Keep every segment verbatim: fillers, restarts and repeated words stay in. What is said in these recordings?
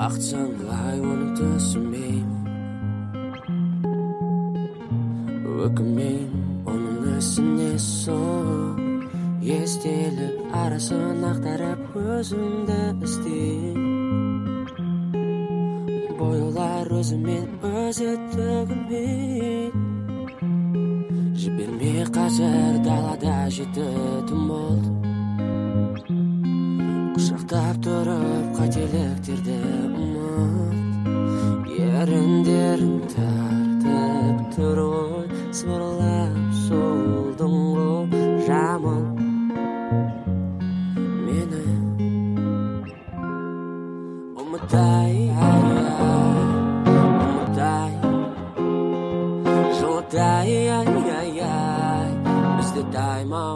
Бақытсаң қалай оны түсінбеймін, өкінбеймін оның ісіне сол. Естелік арасын ақтарып өзіңді іздеймін, бойлар өзімен өзі төгілмейді. Жібермей қазір далада жеті түн болды, құшақтап тұрып қателіктерді ұмыт. Еріндерің тартып тұр ғой, сыбырлап солдың ғой жаман мені. Ұмытай, ұмытай, жылытай, ай-ай-ай, бізді таймау.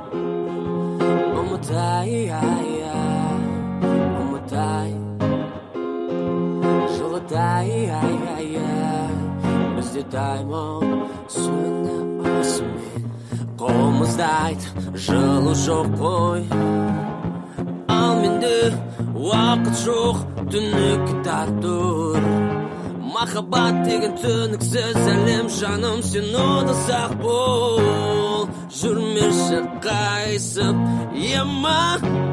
Ұмытай, ай-ай, ұмытай, жылытай, ай-ай-ай, бізді таймау. Сөні осымен қолымызда айт, жылу жоқ қой, ал менде уақыт жоқ, түнекке тартур. Махаббат деген түніксіз әлем, жаным сен ұнасақ бол. Жүрмеші қайсып ема,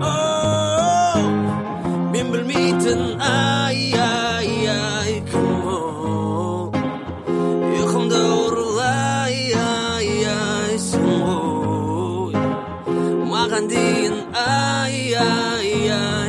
мен білмейтін ай-ай-ай кім ол. Ұйқымды ұрлай, ай-ай сен ғой, маған дейін ай-ай-ай